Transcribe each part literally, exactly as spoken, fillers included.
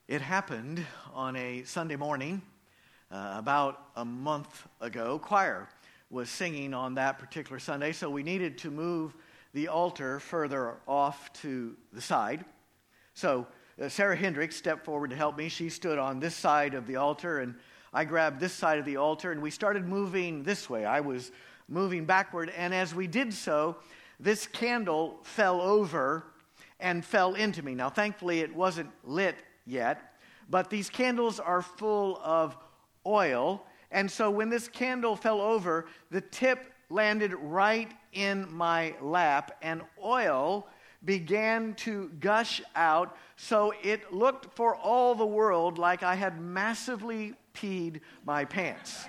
It happened on a Sunday morning uh, about a month ago. Choir was singing on that particular Sunday, so we needed to move the altar further off to the side. So uh, Sarah Hendricks stepped forward to help me. She stood on this side of the altar, and I grabbed this side of the altar, and we started moving this way. I was moving backward, and as we did so, this candle fell over and fell into me. Now, thankfully, it wasn't lit yet, but these candles are full of oil, and so when this candle fell over, the tip landed right in my lap, and oil began to gush out, so it looked for all the world like I had massively peed my pants.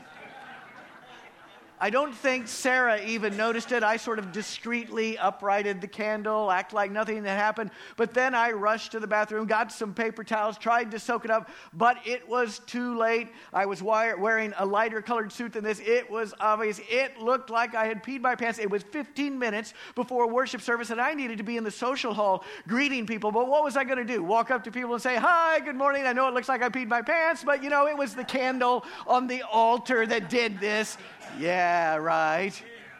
I don't think Sarah even noticed it. I sort of discreetly uprighted the candle, act like nothing had happened. But then I rushed to the bathroom, got some paper towels, tried to soak it up, but it was too late. I was wearing a lighter colored suit than this. It was obvious. It looked like I had peed my pants. It was fifteen minutes before worship service, and I needed to be in the social hall greeting people. But what was I going to do? Walk up to people and say, "Hi, good morning. I know it looks like I peed my pants, but you know, it was the candle on the altar that did this." Yeah, right.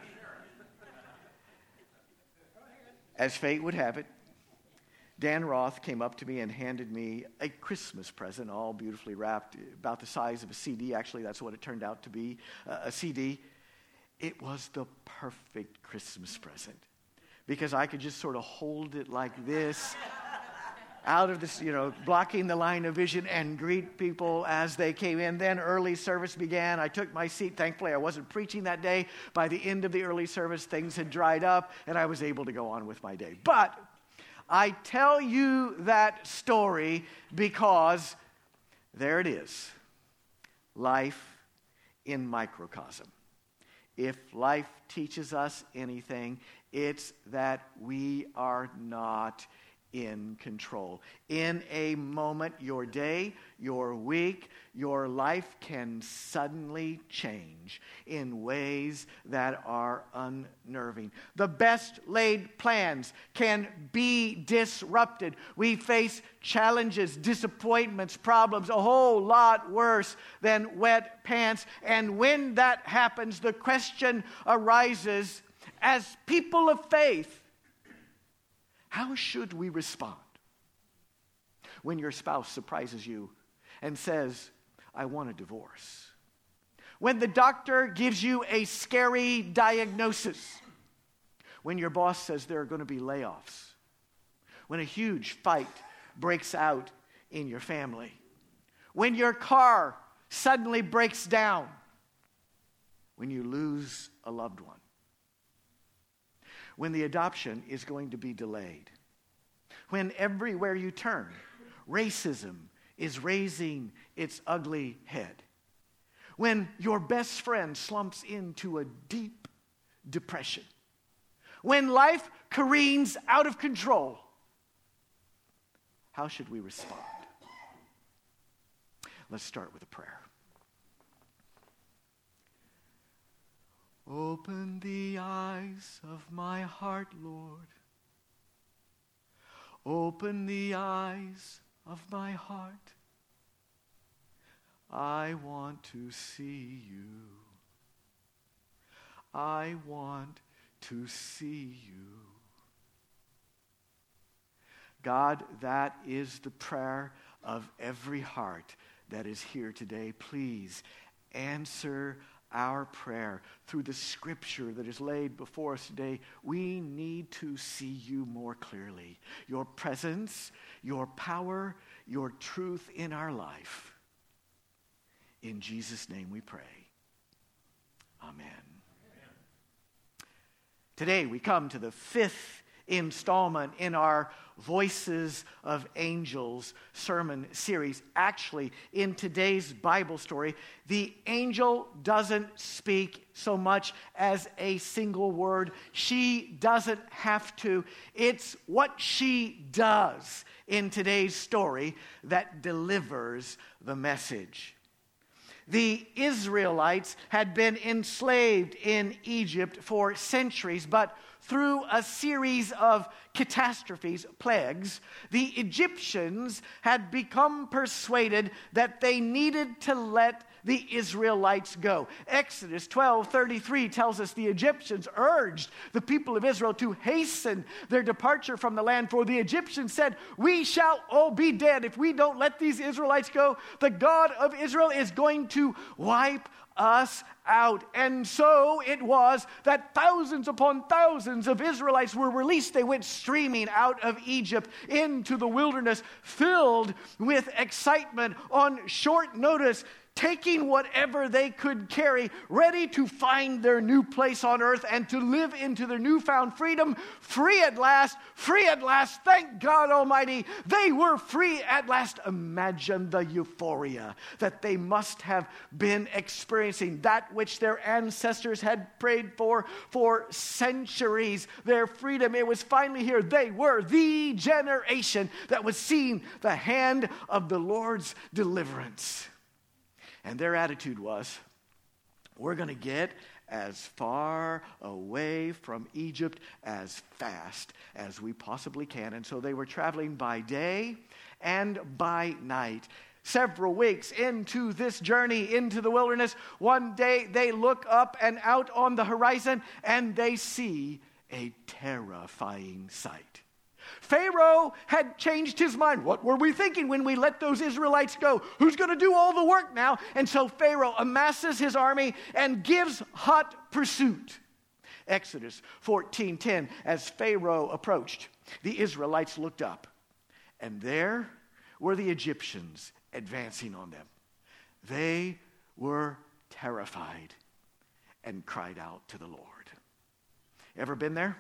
As fate would have it, Dan Roth came up to me and handed me a Christmas present, all beautifully wrapped, about the size of a C D. Actually, that's what it turned out to be, uh, a C D. It was the perfect Christmas present because I could just sort of hold it like this, out of this, you know, blocking the line of vision and greet people as they came in. Then early service began. I took my seat. Thankfully, I wasn't preaching that day. By the end of the early service, things had dried up, and I was able to go on with my day. But I tell you that story because there it is. Life in microcosm. If life teaches us anything, it's that we are not in control. In a moment, your day, your week, your life can suddenly change in ways that are unnerving. The best laid plans can be disrupted. We face challenges, disappointments, problems, a whole lot worse than wet pants. And when that happens, the question arises, as people of faith, how should we respond when your spouse surprises you and says, "I want a divorce"? When the doctor gives you a scary diagnosis? When your boss says there are going to be layoffs? When a huge fight breaks out in your family? When your car suddenly breaks down? When you lose a loved one? When the adoption is going to be delayed? When everywhere you turn, racism is raising its ugly head? When your best friend slumps into a deep depression? When life careens out of control? How should we respond? Let's start with a prayer. Open the eyes of my heart, Lord. Open the eyes of my heart. I want to see you. I want to see you. God, that is the prayer of every heart that is here today. Please answer our prayer through the scripture that is laid before us today. We need to see you more clearly. Your presence, your power, your truth in our life. In Jesus' name we pray. Amen. Amen. Today we come to the fifth installment in our Voices of Angels sermon series. Actually, in today's Bible story, the angel doesn't speak so much as a single word. She doesn't have to. It's what she does in today's story that delivers the message. The Israelites had been enslaved in Egypt for centuries, but through a series of catastrophes, plagues, the Egyptians had become persuaded that they needed to let the Israelites go. Exodus twelve thirty-three tells us the Egyptians urged the people of Israel to hasten their departure from the land, for the Egyptians said, "We shall all be dead if we don't let these Israelites go. The God of Israel is going to wipe us out." And so it was that thousands upon thousands of Israelites were released. They went streaming out of Egypt into the wilderness, filled with excitement, on short notice, taking whatever they could carry, ready to find their new place on earth and to live into their newfound freedom. Free at last, free at last, thank God Almighty. They were free at last. Imagine the euphoria that they must have been experiencing, that which their ancestors had prayed for for centuries, their freedom. It was finally here. They were the generation that was seeing the hand of the Lord's deliverance. And their attitude was, we're going to get as far away from Egypt as fast as we possibly can. And so they were traveling by day and by night. Several weeks into this journey into the wilderness, one day they look up and out on the horizon and they see a terrifying sight. Pharaoh had changed his mind. What were we thinking when we let those Israelites go? Who's going to do all the work now? And so Pharaoh amasses his army and gives hot pursuit. Exodus fourteen ten, as Pharaoh approached, the Israelites looked up, and there were the Egyptians advancing on them. They were terrified and cried out to the Lord. Ever been there?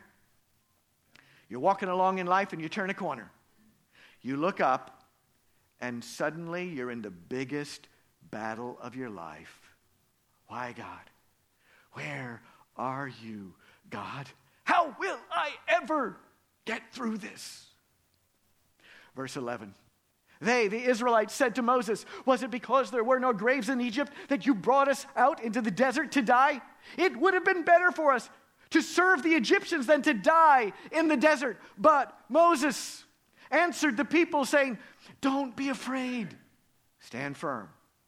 You're walking along in life and you turn a corner. You look up and suddenly you're in the biggest battle of your life. Why, God? Where are you, God? How will I ever get through this? Verse eleven. They, the Israelites, said to Moses, "Was it because there were no graves in Egypt that you brought us out into the desert to die? It would have been better for us to serve the Egyptians than to die in the desert." But Moses answered the people saying, "Don't be afraid. Stand firm.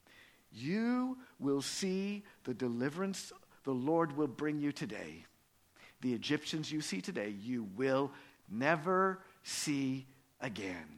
You will see the deliverance the Lord will bring you today. The Egyptians you see today, you will never see again."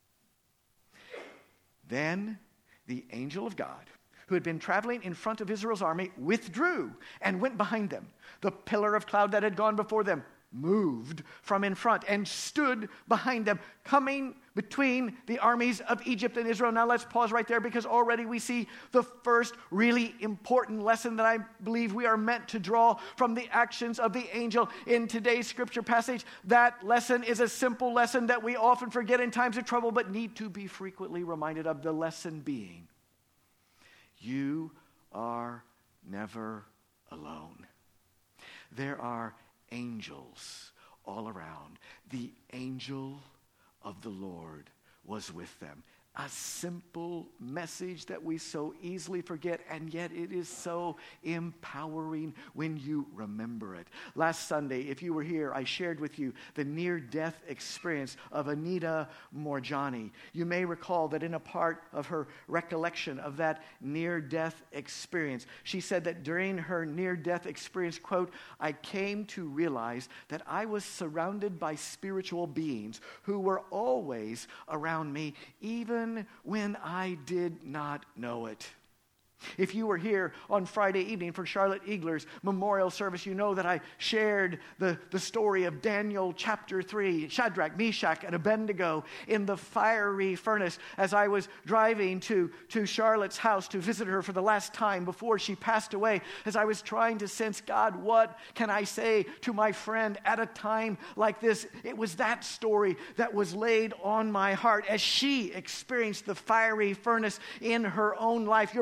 Then the angel of God, who had been traveling in front of Israel's army, withdrew and went behind them. The pillar of cloud that had gone before them moved from in front and stood behind them, coming between the armies of Egypt and Israel. Now let's pause right there, because already we see the first really important lesson that I believe we are meant to draw from the actions of the angel in today's scripture passage. That lesson is a simple lesson that we often forget in times of trouble, but need to be frequently reminded of. The lesson being, you are never alone. There are angels all around. The angel of the Lord was with them. A simple message that we so easily forget, and yet it is so empowering when you remember it. Last Sunday, if you were here, I shared with you the near-death experience of Anita Morjani. You may recall that in a part of her recollection of that near-death experience, she said that during her near-death experience, quote, "I came to realize that I was surrounded by spiritual beings who were always around me, even when I did not know it." If you were here on Friday evening for Charlotte Eagler's memorial service, you know that I shared the, the story of Daniel chapter three, Shadrach, Meshach, and Abednego in the fiery furnace, as I was driving to, to Charlotte's house to visit her for the last time before she passed away, as I was trying to sense, God, what can I say to my friend at a time like this? It was that story that was laid on my heart as she experienced the fiery furnace in her own life. You're probably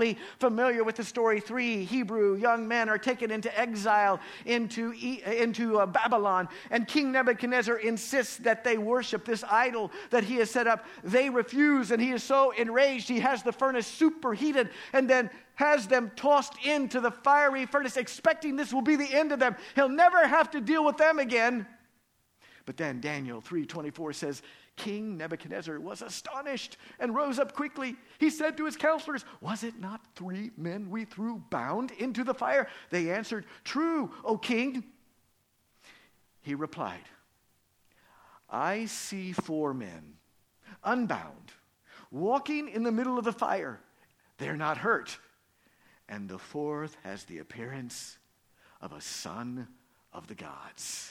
probably familiar with the story. Three Hebrew young men are taken into exile into, into uh, Babylon, and King Nebuchadnezzar insists that they worship this idol that he has set up. They refuse, and he is so enraged, he has the furnace superheated and then has them tossed into the fiery furnace, expecting this will be the end of them. He'll never have to deal with them again. But then Daniel three twenty-four says, King Nebuchadnezzar was astonished and rose up quickly. He said to his counselors, was it not three men we threw bound into the fire? They answered, true, O king. He replied, I see four men, unbound, walking in the middle of the fire. They're not hurt. And the fourth has the appearance of a son of the gods.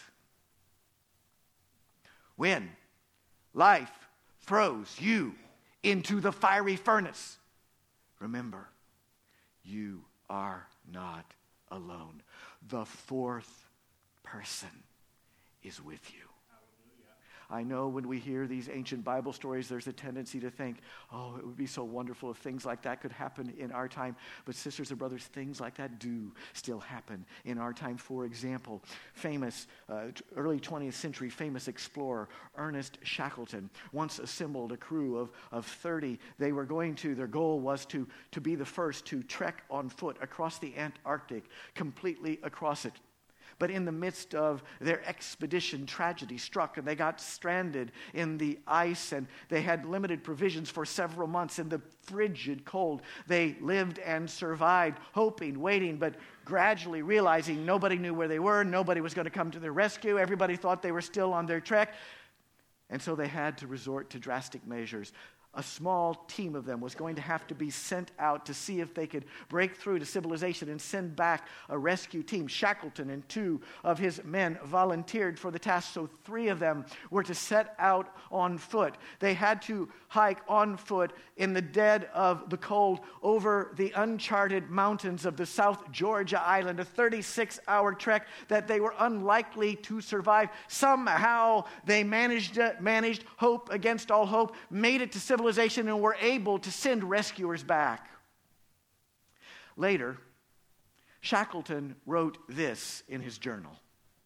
When life throws you into the fiery furnace, remember, you are not alone. The fourth person is with you. I know when we hear these ancient Bible stories, there's a tendency to think, oh, it would be so wonderful if things like that could happen in our time. But sisters and brothers, things like that do still happen in our time. For example, famous, uh, early twentieth century famous explorer Ernest Shackleton once assembled a crew of, of thirty. They were going to, their goal was to, to be the first to trek on foot across the Antarctic, completely across it. But in the midst of their expedition, tragedy struck, and they got stranded in the ice, and they had limited provisions for several months in the frigid cold. They lived and survived, hoping, waiting, but gradually realizing nobody knew where they were, nobody was going to come to their rescue, everybody thought they were still on their trek, and so they had to resort to drastic measures. A small team of them was going to have to be sent out to see if they could break through to civilization and send back a rescue team. Shackleton and two of his men volunteered for the task, so three of them were to set out on foot. They had to hike on foot in the dead of the cold over the uncharted mountains of the South Georgia Island, a thirty-six hour trek that they were unlikely to survive. Somehow they managed, uh, managed hope against all hope, made it to civilization, and were able to send rescuers back. Later, Shackleton wrote this in his journal.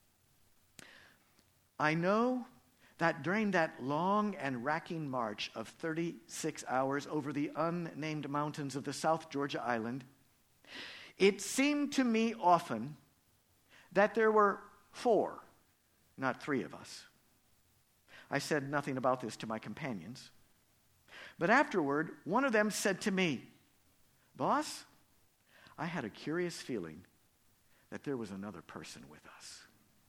I know that during that long and racking march of thirty-six hours over the unnamed mountains of the South Georgia Island, it seemed to me often that there were four, not three of us. I said nothing about this to my companions. But afterward, one of them said to me, Boss, I had a curious feeling that there was another person with us.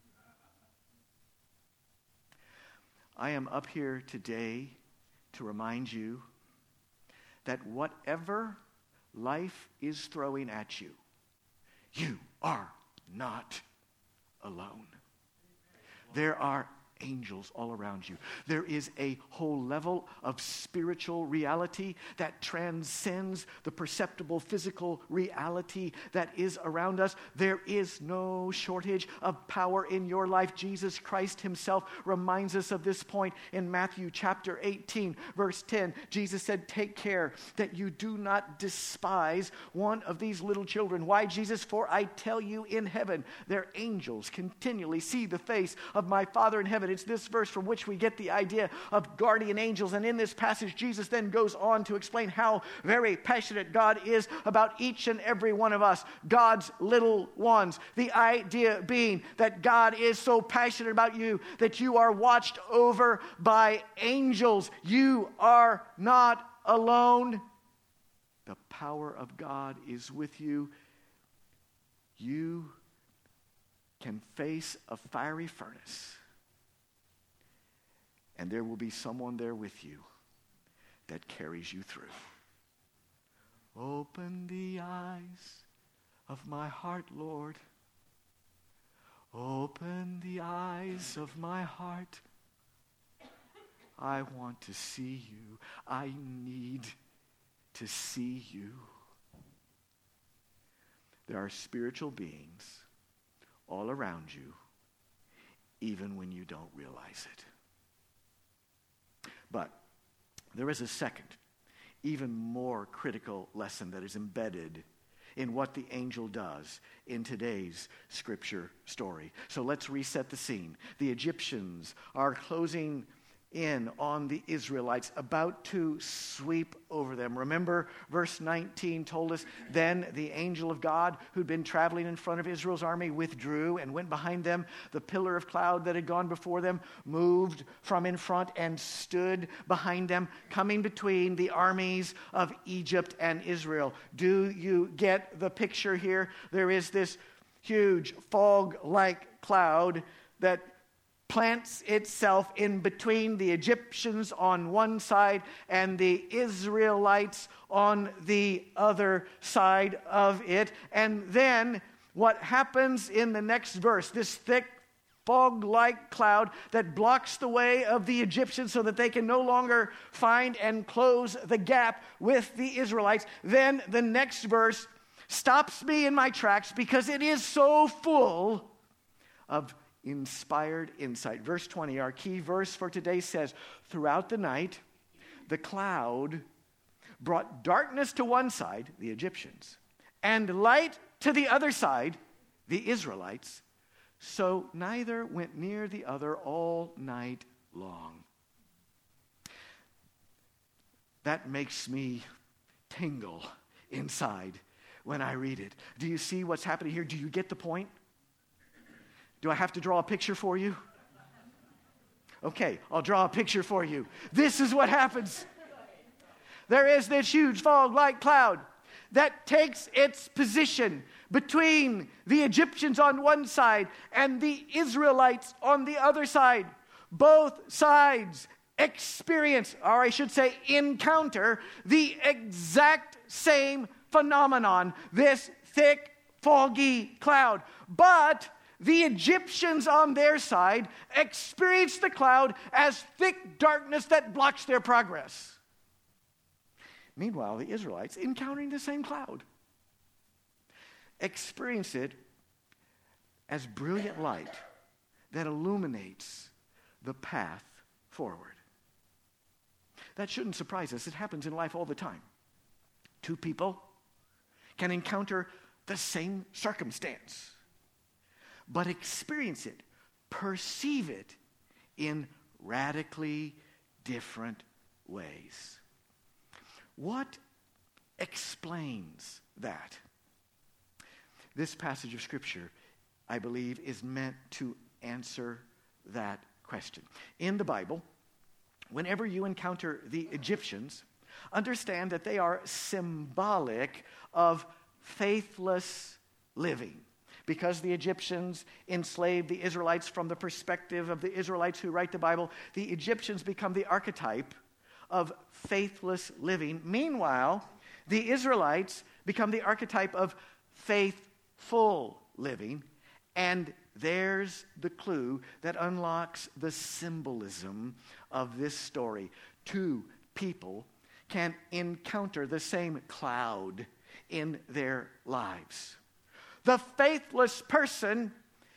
I am up here today to remind you that whatever life is throwing at you, you are not alone. There are angels all around you. There is a whole level of spiritual reality that transcends the perceptible physical reality that is around us. There is no shortage of power in your life. Jesus Christ himself reminds us of this point in Matthew chapter eighteen, verse ten. Jesus said, take care that you do not despise one of these little children. Why, Jesus? For I tell you, in heaven, their angels continually see the face of my Father in heaven. It's this verse from which we get the idea of guardian angels. And in this passage, Jesus then goes on to explain how very passionate God is about each and every one of us, God's little ones. The idea being that God is so passionate about you that you are watched over by angels. You are not alone. The power of God is with you. You can face a fiery furnace, and there will be someone there with you that carries you through. Open the eyes of my heart, Lord. Open the eyes of my heart. I want to see you. I need to see you. There are spiritual beings all around you, even when you don't realize it. But there is a second even more critical lesson that is embedded in what the angel does in today's scripture story. So let's reset the scene. The Egyptians are closing in on the Israelites, about to sweep over them. Remember, verse nineteen told us, then the angel of God who'd been traveling in front of Israel's army withdrew and went behind them. The pillar of cloud that had gone before them moved from in front and stood behind them, coming between the armies of Egypt and Israel. Do you get the picture here? There is this huge fog-like cloud that plants itself in between the Egyptians on one side and the Israelites on the other side of it. And then what happens in the next verse, this thick fog-like cloud that blocks the way of the Egyptians so that they can no longer find and close the gap with the Israelites. Then the next verse stops me in my tracks because it is so full of inspired insight. Verse twenty, our key verse for today says, throughout the night, the cloud brought darkness to one side, the Egyptians, and light to the other side, the Israelites, so neither went near the other all night long. That makes me tingle inside when I read it. Do you see what's happening here? Do you get the point? Do I have to draw a picture for you? Okay, I'll draw a picture for you. This is what happens. There is this huge fog-like cloud that takes its position between the Egyptians on one side and the Israelites on the other side. Both sides experience, or I should say encounter, the exact same phenomenon, this thick, foggy cloud. But the Egyptians on their side experience the cloud as thick darkness that blocks their progress. Meanwhile, the Israelites, encountering the same cloud, experience it as brilliant light that illuminates the path forward. That shouldn't surprise us. It happens in life all the time. Two people can encounter the same circumstance, but experience it, perceive it in radically different ways. What explains that? This passage of Scripture, I believe, is meant to answer that question. In the Bible, whenever you encounter the Egyptians, understand that they are symbolic of faithless living. Because the Egyptians enslaved the Israelites from the perspective of the Israelites who write the Bible, the Egyptians become the archetype of faithless living. Meanwhile, the Israelites become the archetype of faithful living. And there's the clue that unlocks the symbolism of this story. Two people can encounter the same cloud in their lives. The faithless person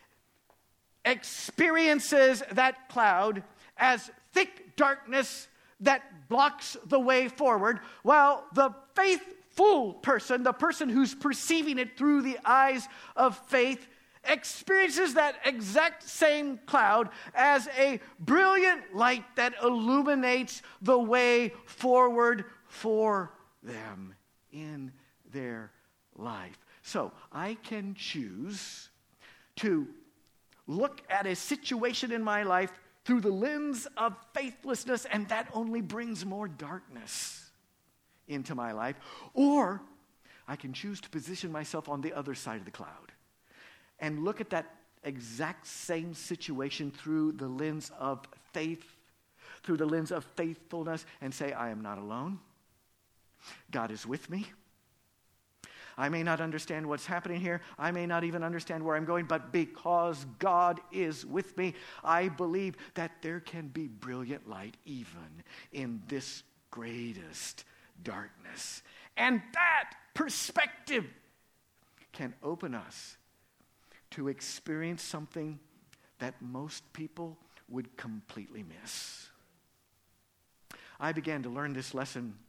experiences that cloud as thick darkness that blocks the way forward, while the faithful person, the person who's perceiving it through the eyes of faith, experiences that exact same cloud as a brilliant light that illuminates the way forward for them in their life. So I can choose to look at a situation in my life through the lens of faithlessness, and that only brings more darkness into my life. Or I can choose to position myself on the other side of the cloud and look at that exact same situation through the lens of faith, through the lens of faithfulness, and say, I am not alone. God is with me. I may not understand what's happening here. I may not even understand where I'm going, but because God is with me, I believe that there can be brilliant light even in this greatest darkness. And that perspective can open us to experience something that most people would completely miss. I began to learn this lesson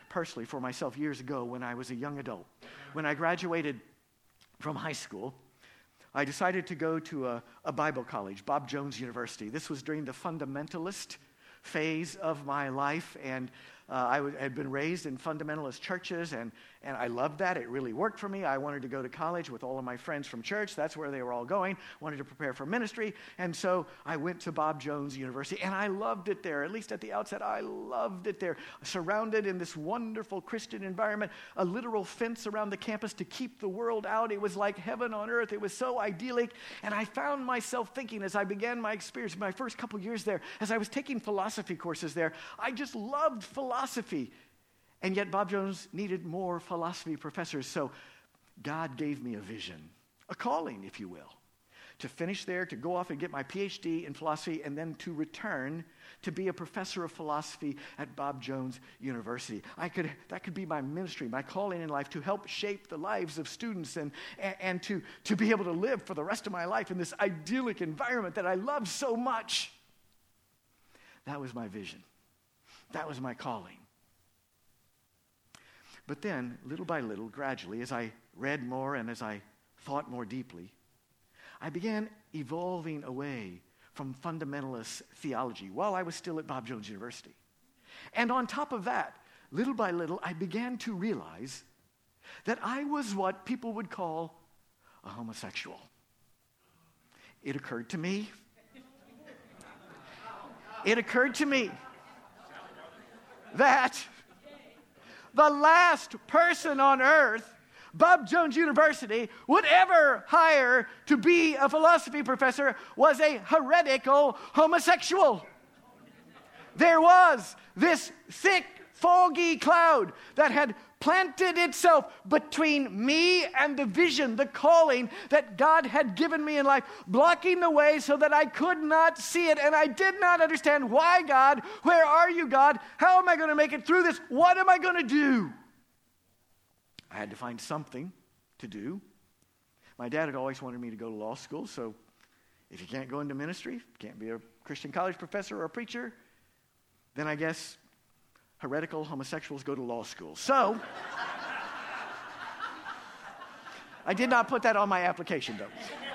personally for myself years ago when I was a young adult. When I graduated from high school, I decided to go to a, a Bible college, Bob Jones University. This was during the fundamentalist phase of my life, and uh, I w- had been raised in fundamentalist churches, and, and I loved that. It really worked for me. I wanted to go to college with all of my friends from church. That's where they were all going. Wanted to prepare for ministry, and so I went to Bob Jones University, and I loved it there. At least at the outset, I loved it there. Surrounded in this wonderful Christian environment, a literal fence around the campus to keep the world out. It was like heaven on earth. It was so idyllic, and I found myself thinking as I began my experience, my first couple years there, as I was taking philosophy courses there, I just loved philosophy. Philosophy, and yet Bob Jones needed more philosophy professors, so God gave me a vision, a calling, if you will, to finish there, to go off and get my P H D in philosophy, and then to return to be a professor of philosophy at Bob Jones University. I could that could be my ministry, my calling in life, to help shape the lives of students and, and, and to, to be able to live for the rest of my life in this idyllic environment that I love so much. That was my vision. That was my calling. But then, little by little, gradually, as I read more and as I thought more deeply, I began evolving away from fundamentalist theology while I was still at Bob Jones University. And on top of that, little by little, I began to realize that I was what people would call a homosexual. It occurred to me. It occurred to me that the last person on earth Bob Jones University would ever hire to be a philosophy professor was a heretical homosexual. There was this thick, foggy cloud that had planted itself between me and the vision, the calling that God had given me in life, blocking the way so that I could not see it, and I did not understand why, God. Where are you, God? How am I going to make it through this? What am I going to do? I had to find something to do. My dad had always wanted me to go to law school, so if you can't go into ministry, can't be a Christian college professor or a preacher, then I guess heretical homosexuals go to law school. So, I did not put that on my application, though.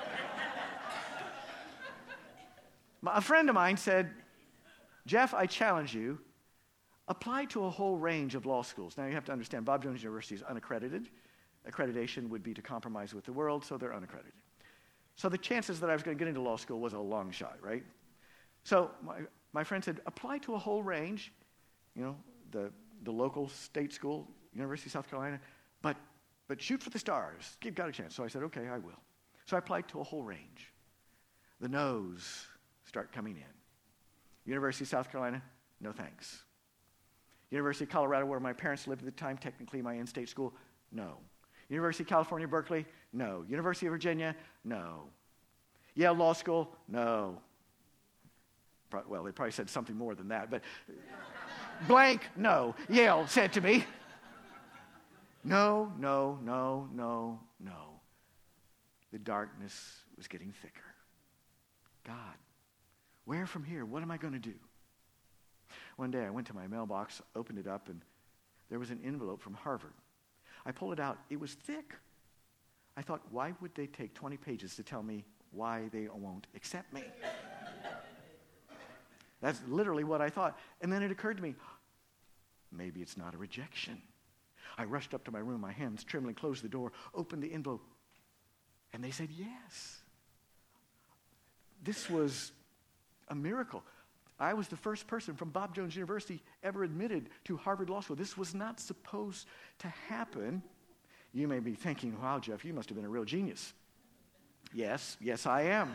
A friend of mine said, Jeff, I challenge you, apply to a whole range of law schools. Now, you have to understand, Bob Jones University is unaccredited. Accreditation would be to compromise with the world, so they're unaccredited. So the chances that I was going to get into law school was a long shot, right? So my, my friend said, apply to a whole range, you know, the, the local state school, University of South Carolina, but, but shoot for the stars. Give God a chance. So I said, okay, I will. So I applied to a whole range. The no's start coming in. University of South Carolina, no thanks. University of Colorado, where my parents lived at the time, technically my in-state school, no. University of California, Berkeley, no. University of Virginia, no. Yale Law School, no. Pro- well, they probably said something more than that, but blank, no. Yale said to me, no, no, no, no, no. The darkness was getting thicker. God, where from here? What am I going to do? One day I went to my mailbox, opened it up, and there was an envelope from Harvard. I pulled it out. It was thick. I thought, why would they take twenty pages to tell me why they won't accept me? That's literally what I thought. And then it occurred to me, maybe it's not a rejection. I rushed up to my room, my hands trembling, closed the door, opened the envelope, and they said yes. This was a miracle. I was the first person from Bob Jones University ever admitted to Harvard Law School. This was not supposed to happen. You may be thinking, wow, Jeff, you must have been a real genius. Yes, yes, I am.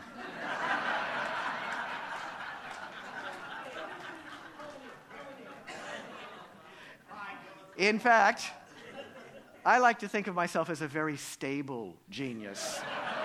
In fact, I like to think of myself as a very stable genius.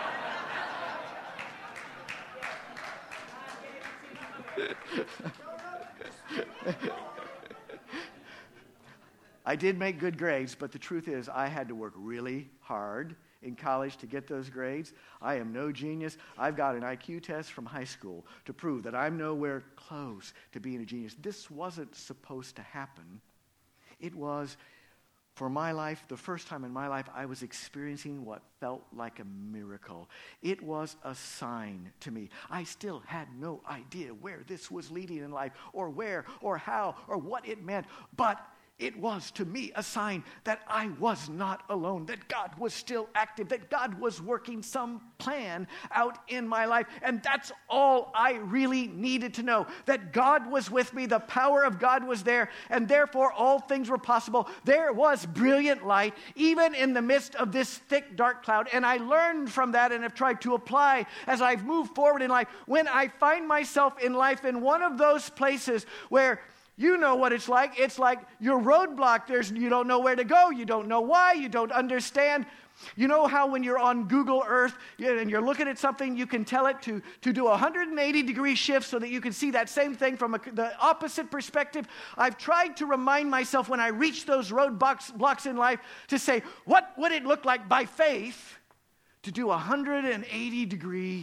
I did make good grades, but the truth is I had to work really hard in college to get those grades. I am no genius. I've got an I Q test from high school to prove that I'm nowhere close to being a genius. This wasn't supposed to happen. It was, for my life, the first time in my life, I was experiencing what felt like a miracle. It was a sign to me. I still had no idea where this was leading in life, or where, or how, or what it meant, but it was to me a sign that I was not alone, that God was still active, that God was working some plan out in my life. And that's all I really needed to know, that God was with me, the power of God was there, and therefore all things were possible. There was brilliant light, even in the midst of this thick, dark cloud. And I learned from that and have tried to apply as I've moved forward in life. When I find myself in life in one of those places where you know what it's like. It's like you're roadblocked. There's, you don't know where to go. You don't know why. You don't understand. You know how when you're on Google Earth and you're looking at something, you can tell it to, to do a one hundred eighty degree shift so that you can see that same thing from a, the opposite perspective. I've tried to remind myself when I reach those roadblocks blocks in life to say, what would it look like by faith to do a one hundred eighty degree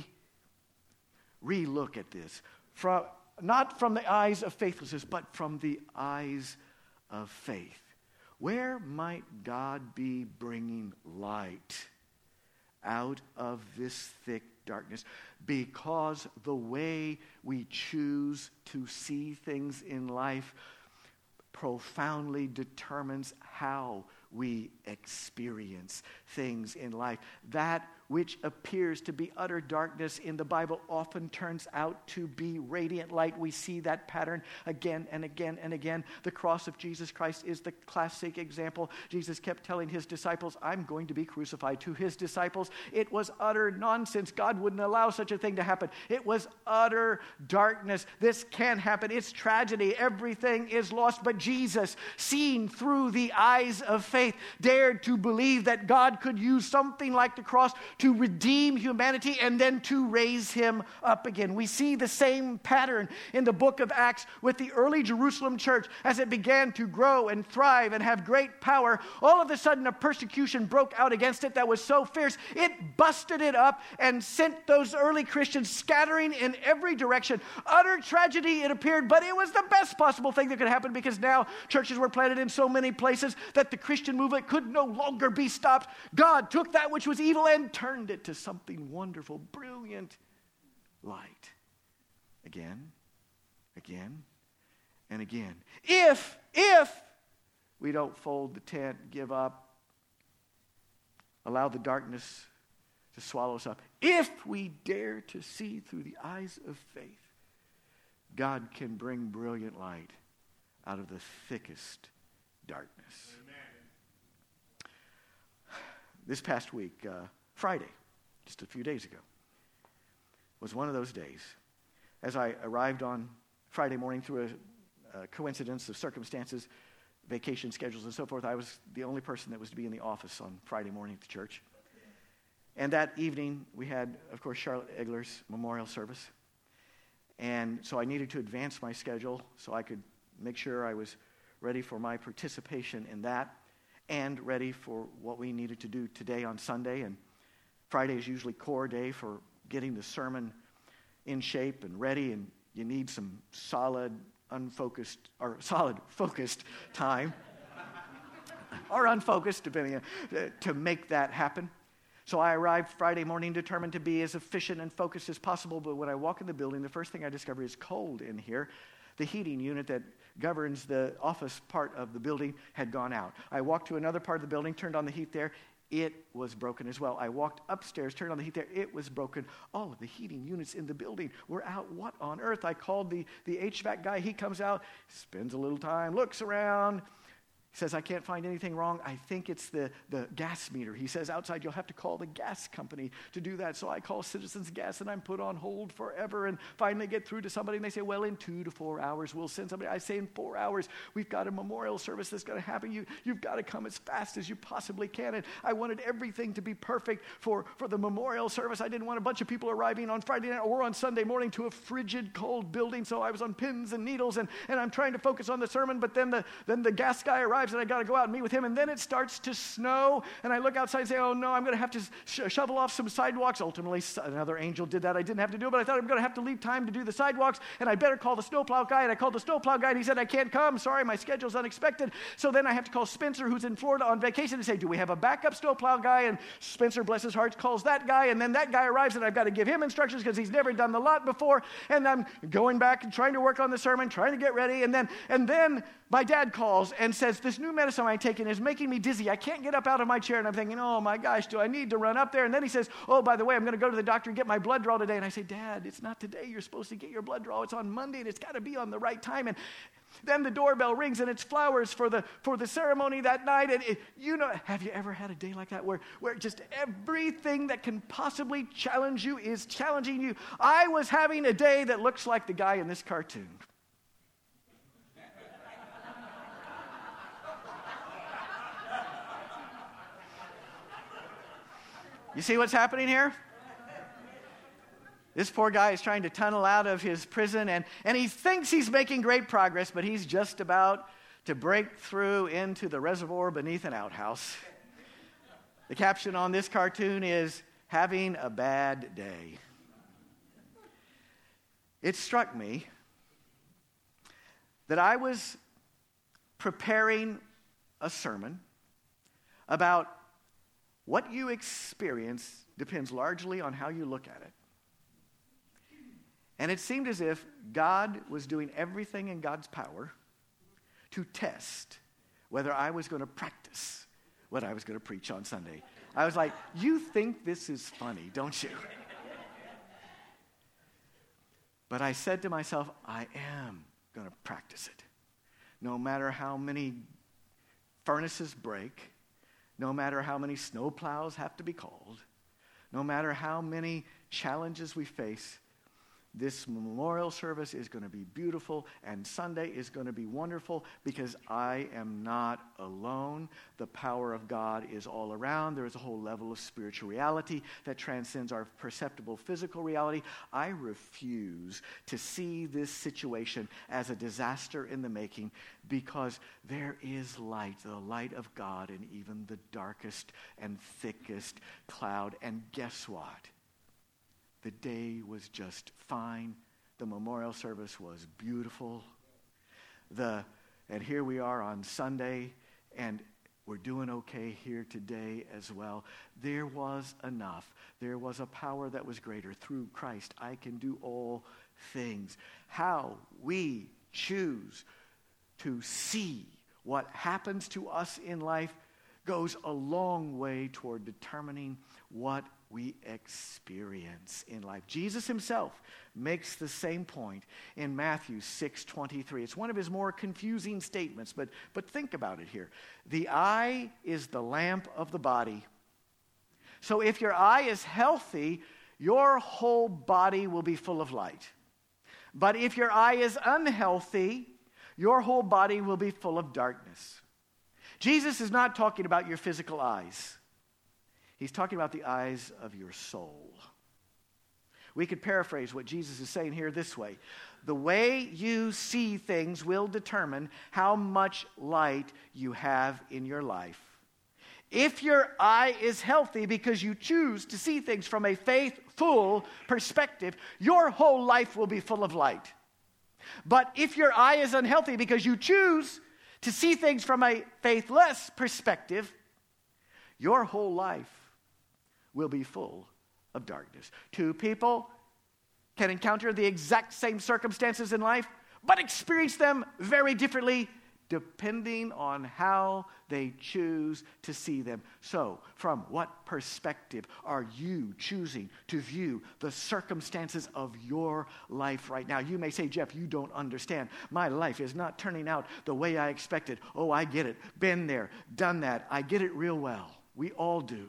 relook at this? From Not from the eyes of faithlessness, but from the eyes of faith. Where might God be bringing light out of this thick darkness? Because the way we choose to see things in life profoundly determines how we experience things in life. That which appears to be utter darkness in the Bible often turns out to be radiant light. We see that pattern again and again and again. The cross of Jesus Christ is the classic example. Jesus kept telling his disciples, I'm going to be crucified. To his disciples, it was utter nonsense. God wouldn't allow such a thing to happen. It was utter darkness. This can't happen. It's tragedy. Everything is lost. But Jesus, seen through the eyes of faith, dared to believe that God could use something like the cross to redeem humanity and then to raise him up again. We see the same pattern in the book of Acts with the early Jerusalem church as it began to grow and thrive and have great power. All of a sudden, a persecution broke out against it that was so fierce, it busted it up and sent those early Christians scattering in every direction. Utter tragedy, it appeared, but it was the best possible thing that could happen because now churches were planted in so many places that the Christian movement could no longer be stopped. God took that which was evil and turned it to something wonderful, brilliant light. Again, again, and again. If, if we don't fold the tent, give up, allow the darkness to swallow us up, if we dare to see through the eyes of faith, God can bring brilliant light out of the thickest darkness. Amen. This past week, uh, Friday, just a few days ago, was one of those days. As I arrived on Friday morning through a, a coincidence of circumstances, vacation schedules and so forth, I was the only person that was to be in the office on Friday morning at the church. And that evening, we had, of course, Charlotte Egler's memorial service. And so I needed to advance my schedule so I could make sure I was ready for my participation in that and ready for what we needed to do today on Sunday. And Friday is usually core day for getting the sermon in shape and ready, and you need some solid, unfocused, or solid, focused time, or unfocused, depending on, uh, to make that happen. So I arrived Friday morning determined to be as efficient and focused as possible, but when I walk in the building, the first thing I discover is cold in here. The heating unit that governs the office part of the building had gone out. I walked to another part of the building, turned on the heat there. It was broken as well. I walked upstairs, turned on the heat there. It was broken. All of the heating units in the building were out. What on earth? I called the, the H V A C guy. He comes out, spends a little time, looks around. He says, I can't find anything wrong. I think it's the, the gas meter. He says, outside, you'll have to call the gas company to do that. So I call Citizens Gas, and I'm put on hold forever and finally get through to somebody, and they say, well, in two to four hours, we'll send somebody. I say, in four hours, we've got a memorial service that's going to happen. You, you've got to come as fast as you possibly can. And I wanted everything to be perfect for, for the memorial service. I didn't want a bunch of people arriving on Friday night or on Sunday morning to a frigid, cold building. So I was on pins and needles, and, and I'm trying to focus on the sermon, but then the, then the gas guy arrives. arrives and I got to go out and meet with him. And then it starts to snow. And I look outside and say, oh, no, I'm going to have to sh- shovel off some sidewalks. Ultimately, another angel did that. I didn't have to do it, but I thought I'm going to have to leave time to do the sidewalks. And I better call the snowplow guy. And I called the snowplow guy and he said, I can't come. Sorry, my schedule's unexpected. So then I have to call Spencer, who's in Florida on vacation, and say, do we have a backup snowplow guy? And Spencer, bless his heart, calls that guy. And then that guy arrives and I've got to give him instructions because he's never done the lot before. And I'm going back and trying to work on the sermon, trying to get ready. And then, and then my dad calls and says, this new medicine I'm taking is making me dizzy. I can't get up out of my chair. And I'm thinking, oh my gosh, do I need to run up there? And then he says, oh, by the way, I'm going to go to the doctor and get my blood draw today. And I say, Dad, it's not today. You're supposed to get your blood draw. It's on Monday and it's got to be on the right time. And then the doorbell rings and it's flowers for the for the ceremony that night. And it, you know, have you ever had a day like that where, where just everything that can possibly challenge you is challenging you? I was having a day that looks like the guy in this cartoon. You see what's happening here? This poor guy is trying to tunnel out of his prison, and, and he thinks he's making great progress, but he's just about to break through into the reservoir beneath an outhouse. The caption on this cartoon is, having a bad day. It struck me that I was preparing a sermon about what you experience depends largely on how you look at it. And it seemed as if God was doing everything in God's power to test whether I was going to practice what I was going to preach on Sunday. I was like, you think this is funny, don't you? But I said to myself, I am going to practice it. No matter how many furnaces break, no matter how many snowplows have to be called, no matter how many challenges we face, this memorial service is going to be beautiful, and Sunday is going to be wonderful because I am not alone. The power of God is all around. There is a whole level of spiritual reality that transcends our perceptible physical reality. I refuse to see this situation as a disaster in the making because there is light, the light of God in even the darkest and thickest cloud. And guess what? The day was just fine. The memorial service was beautiful. The and here we are on Sunday, and we're doing okay here today as well. There was enough. There was a power that was greater. Through Christ, I can do all things. How we choose to see what happens to us in life goes a long way toward determining what we experience in life. Jesus himself makes the same point in Matthew six twenty-three. It's one of his more confusing statements, but, but think about it here. The eye is the lamp of the body. So if your eye is healthy, your whole body will be full of light. But if your eye is unhealthy, your whole body will be full of darkness. Jesus is not talking about your physical eyes. He's talking about the eyes of your soul. We could paraphrase what Jesus is saying here this way. The way you see things will determine how much light you have in your life. If your eye is healthy because you choose to see things from a faithful perspective, your whole life will be full of light. But if your eye is unhealthy because you choose to see things from a faithless perspective, your whole life will be full of darkness. Two people can encounter the exact same circumstances in life, but experience them very differently depending on how they choose to see them. So, from what perspective are you choosing to view the circumstances of your life right now? You may say, Jeff, you don't understand. My life is not turning out the way I expected. Oh, I get it. Been there, done that. I get it real well. We all do.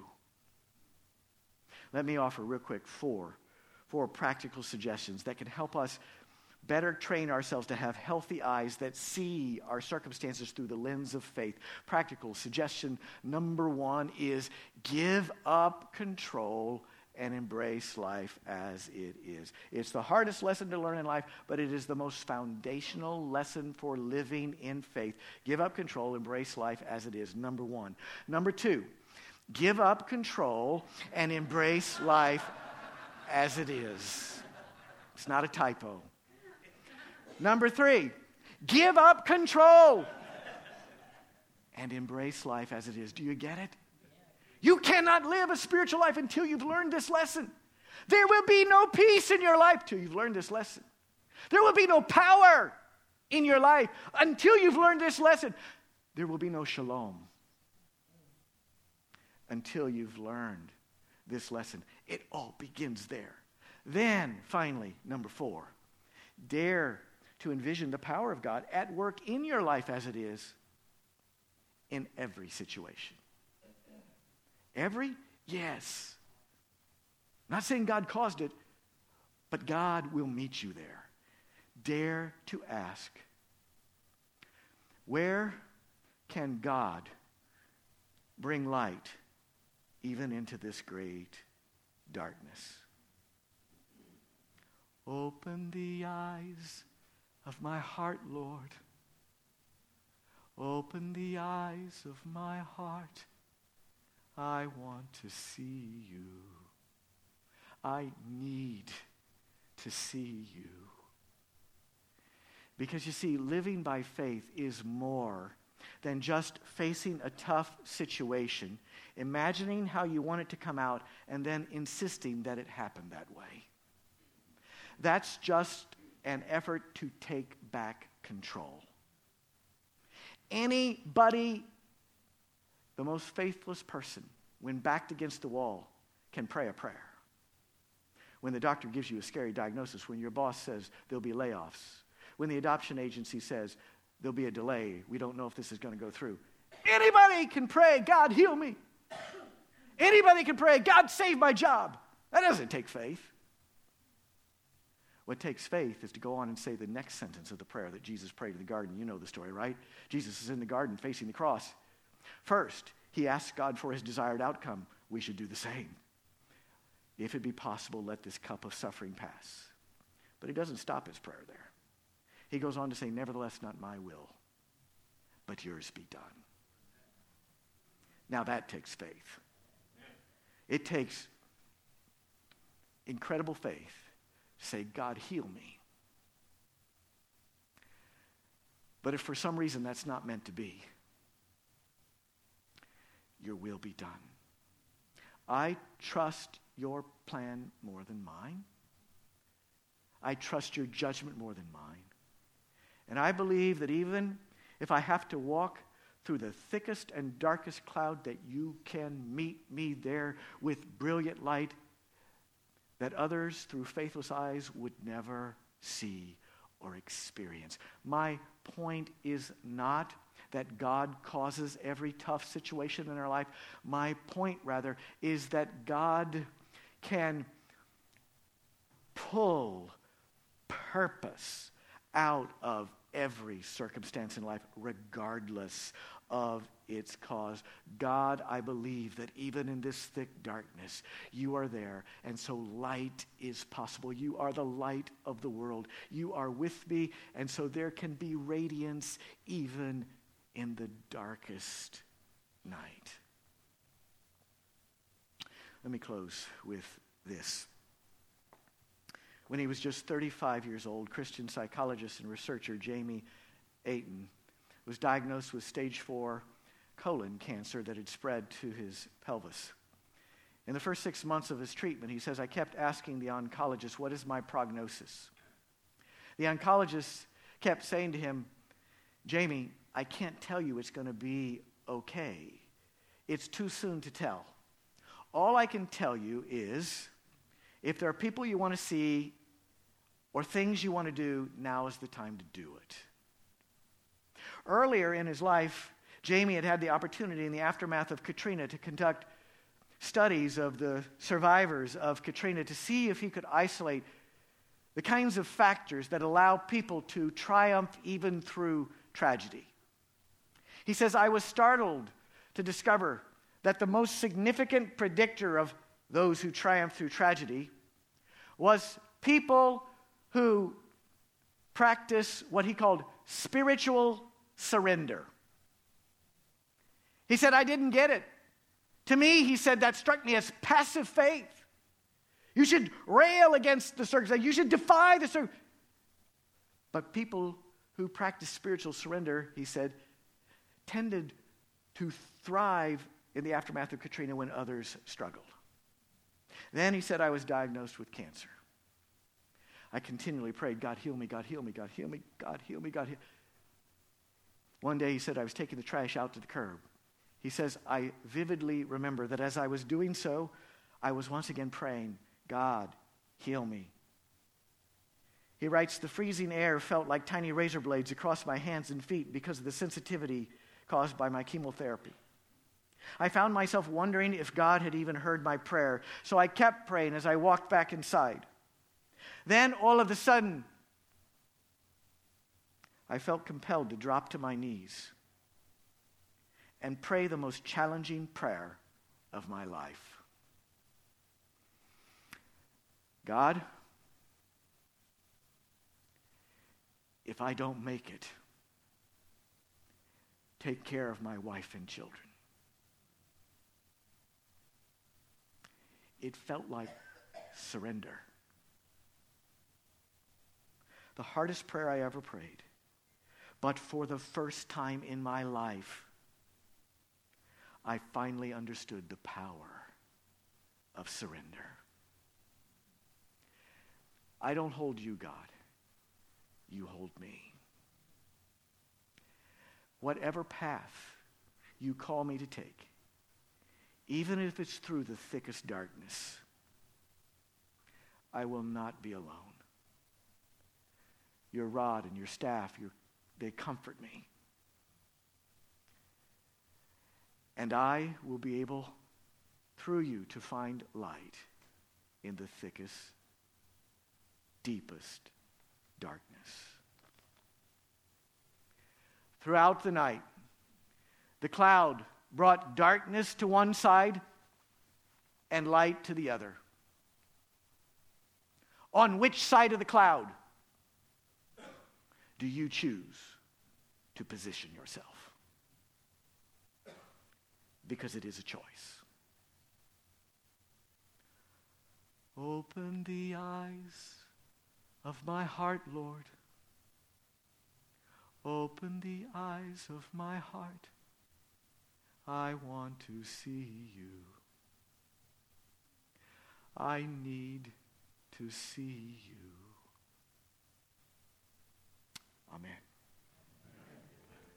Let me offer real quick four, four practical suggestions that can help us better train ourselves to have healthy eyes that see our circumstances through the lens of faith. Practical suggestion number one is give up control and embrace life as it is. It's the hardest lesson to learn in life, but it is the most foundational lesson for living in faith. Give up control, embrace life as it is, number one. Number two, give up control and embrace life as it is. It's not a typo. Number three, give up control and embrace life as it is. Do you get it? You cannot live a spiritual life until you've learned this lesson. There will be no peace in your life till you've learned this lesson. There will be no power in your life until you've learned this lesson. There will be no shalom until you've learned this lesson. It all begins there. Then, finally, number four, dare to envision the power of God at work in your life as it is in every situation. Every? Yes. Not saying God caused it, but God will meet you there. Dare to ask, where can God bring light even into this great darkness? Open the eyes of my heart, Lord. Open the eyes of my heart. I want to see you. I need to see you. Because you see, living by faith is more than just facing a tough situation, imagining how you want it to come out, and then insisting that it happen that way. That's just an effort to take back control. Anybody, the most faithless person, when backed against the wall, can pray a prayer. When the doctor gives you a scary diagnosis, when your boss says there'll be layoffs, when the adoption agency says there'll be a delay, we don't know if this is going to go through. Anybody can pray, God, heal me. Anybody can pray, God, save my job. That doesn't take faith. What takes faith is to go on and say the next sentence of the prayer that Jesus prayed in the garden. You know the story, right? Jesus is in the garden facing the cross. First, he asks God for his desired outcome. We should do the same. If it be possible, let this cup of suffering pass. But he doesn't stop his prayer there. He goes on to say, nevertheless, not my will, but yours be done. Now that takes faith. It takes incredible faith. Say, God, heal me. But if for some reason that's not meant to be, your will be done. I trust your plan more than mine. I trust your judgment more than mine. And I believe that even if I have to walk through the thickest and darkest cloud, that you can meet me there with brilliant light that others through faithless eyes would never see or experience. My point is not that God causes every tough situation in our life. My point, rather, is that God can pull purpose out of every circumstance in life, regardless of its cause. God, I believe that even in this thick darkness, you are there, and so light is possible. You are the light of the world. You are with me, and so there can be radiance even in the darkest night. Let me close with this. When he was just thirty-five years old, Christian psychologist and researcher Jamie Ayton was diagnosed with stage four colon cancer that had spread to his pelvis. In the first six months of his treatment, he says, I kept asking the oncologist, what is my prognosis? The oncologist kept saying to him, Jamie, I can't tell you it's going to be okay. It's too soon to tell. All I can tell you is, if there are people you want to see or things you want to do, now is the time to do it. Earlier in his life, Jamie had had the opportunity in the aftermath of Katrina to conduct studies of the survivors of Katrina to see if he could isolate the kinds of factors that allow people to triumph even through tragedy. He says, I was startled to discover that the most significant predictor of those who triumphed through tragedy, was people who practice what he called spiritual surrender. He said, I didn't get it. To me, he said, that struck me as passive faith. You should rail against the circumstance. You should defy the circumstance. But people who practice spiritual surrender, he said, tended to thrive in the aftermath of Katrina when others struggled. Then he said, I was diagnosed with cancer. I continually prayed, God heal me, God heal me, God heal me, God heal me, God heal me. One day he said, I was taking the trash out to the curb. He says, I vividly remember that as I was doing so, I was once again praying, God, heal me. He writes, the freezing air felt like tiny razor blades across my hands and feet because of the sensitivity caused by my chemotherapy. I found myself wondering if God had even heard my prayer, so I kept praying as I walked back inside. Then, all of a sudden, I felt compelled to drop to my knees and pray the most challenging prayer of my life. God, if I don't make it, take care of my wife and children. It felt like surrender. The hardest prayer I ever prayed. But for the first time in my life, I finally understood the power of surrender. I don't hold you, God. You hold me. Whatever path you call me to take, even if it's through the thickest darkness, I will not be alone. Your rod and your staff, your, they comfort me. And I will be able, through you, to find light in the thickest, deepest darkness. Throughout the night, the cloud brought darkness to one side and light to the other. On which side of the cloud do you choose to position yourself? Because it is a choice. Open the eyes of my heart, Lord. Open the eyes of my heart. I want to see you. I need to see you.